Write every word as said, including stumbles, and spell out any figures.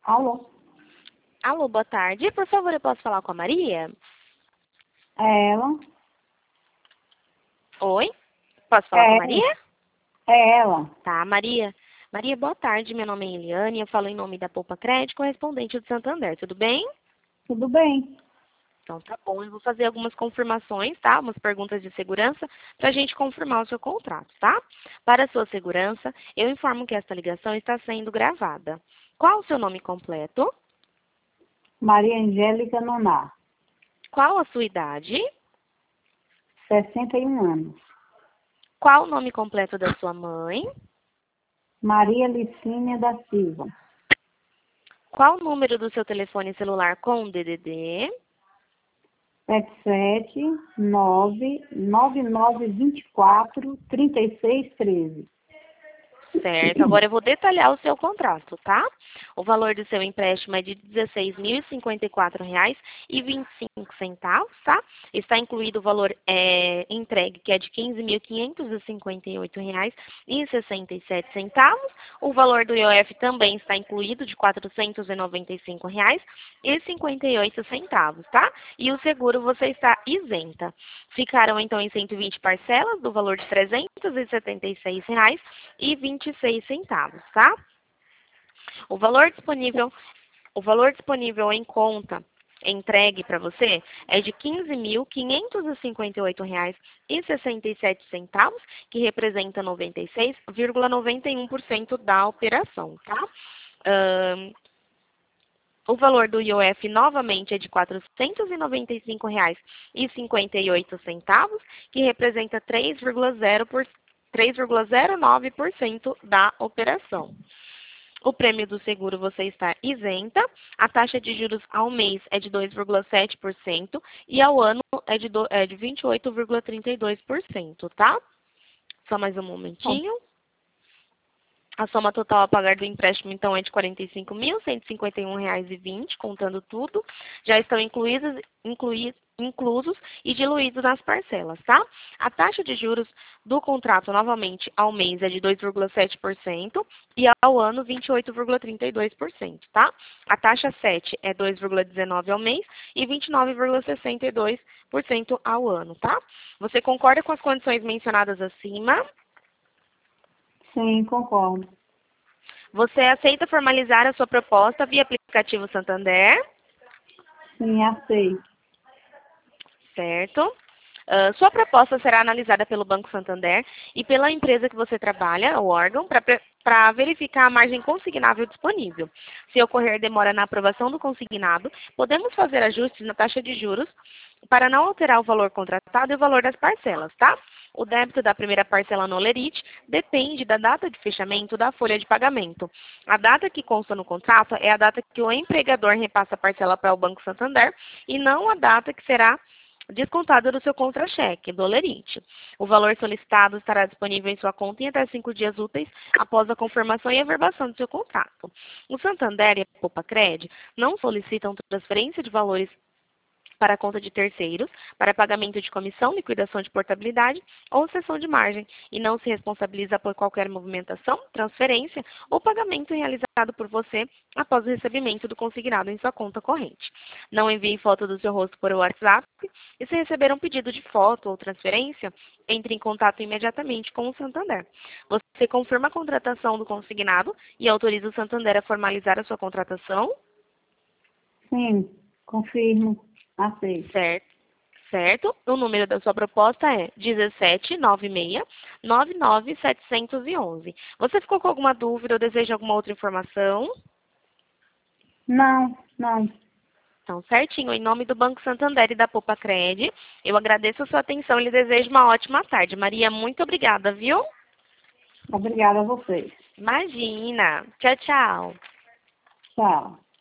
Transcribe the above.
Alô? Alô, boa tarde. Por favor, eu posso falar com a Maria? É ela? Oi? Posso falar com a É, Maria? é ela. Tá, Maria. Maria, boa tarde. Meu nome é Eliane. Eu falo em nome da Poupa Crédito, correspondente do Santander. Tudo bem? Tudo bem? Então tá bom. Eu vou fazer algumas confirmações, tá? Umas perguntas de segurança para a gente confirmar o seu contrato, tá? Para a sua segurança, eu informo que esta ligação está sendo gravada. Qual o seu nome completo? Maria Angélica Noná, Qual a sua idade? sessenta e um anos. Qual o nome completo da sua mãe? Maria Licínia da Silva, Qual o número do seu telefone celular com D D D? sete sete nove nove nove dois quatro três seis um três. Certo. Agora eu vou detalhar o seu contrato, tá? O valor do seu empréstimo é de dezesseis mil e cinquenta e quatro reais e vinte e cinco centavos, tá? Está incluído o valor é, entregue, que é de quinze mil quinhentos e cinquenta e oito reais e sessenta e sete centavos. O valor do I O F também está incluído, de quatrocentos e noventa e cinco reais e cinquenta e oito centavos, tá? E o seguro você está isenta. Ficaram então em cento e vinte parcelas do valor de trezentos e setenta e seis reais e vinte e seis centavos, tá? O valor disponível, o valor disponível em conta entregue para você é de quinze mil quinhentos e cinquenta e oito reais e sessenta e sete centavos, que representa noventa e seis vírgula noventa e um por cento da operação, tá? Ahn, o valor do I O F novamente é de quatrocentos e noventa e cinco reais e cinquenta e oito centavos, que representa três vírgula zero por três vírgula zero nove por cento da operação. O prêmio do seguro você está isenta, a taxa de juros ao mês é de dois vírgula sete por cento e ao ano é de, do, é de vinte e oito vírgula trinta e dois por cento, tá? Só mais um Bom, momentinho. A soma total a pagar do empréstimo, então, é de quarenta e cinco mil cento e cinquenta e um reais e vinte, contando tudo. Já estão incluídos, inclui, inclusos e diluídos nas parcelas, tá? A taxa de juros do contrato, novamente, ao mês é de dois vírgula sete por cento e ao ano vinte e oito vírgula trinta e dois por cento, tá? A taxa sete é dois vírgula dezenove por cento ao mês e vinte e nove vírgula sessenta e dois por cento ao ano, tá? Você concorda com as condições mencionadas acima? sim, concordo. Você aceita formalizar a sua proposta via aplicativo Santander, Sim, aceito. certo? Ah, sua proposta será analisada pelo Banco Santander e pela empresa que você trabalha, o órgão, para verificar a margem consignável disponível. Se ocorrer demora na aprovação do consignado, podemos fazer ajustes na taxa de juros para não alterar o valor contratado e o valor das parcelas, tá? O débito da primeira parcela no Olerite depende da data de fechamento da folha de pagamento. A data que consta no contrato é a data que o empregador repassa a parcela para o Banco Santander e não a data que será descontada do seu contra-cheque, do Olerite. O valor solicitado estará disponível em sua conta em até cinco dias úteis após a confirmação e averbação do seu contrato. O Santander e a Poupa Cred não solicitam transferência de valores para a conta de terceiros, para pagamento de comissão, liquidação de portabilidade ou cessão de margem, e não se responsabiliza por qualquer movimentação, transferência ou pagamento realizado por você após o recebimento do consignado em sua conta corrente. Não envie foto do seu rosto por WhatsApp e, se receber um pedido de foto ou transferência, entre em contato imediatamente com o Santander. Você confirma a contratação do consignado e autoriza o Santander a formalizar a sua contratação? Sim, confirmo. Aceito. Certo. Certo? O número da sua proposta é um sete nove seis nove nove sete um um. Você ficou com alguma dúvida ou deseja alguma outra informação? Não, não. Então, certinho. Em nome do Banco Santander e da Poupa Cred, eu agradeço a sua atenção e lhe desejo uma ótima tarde. Maria, muito obrigada, viu? Obrigada a vocês. Imagina. Tchau, tchau. Tchau.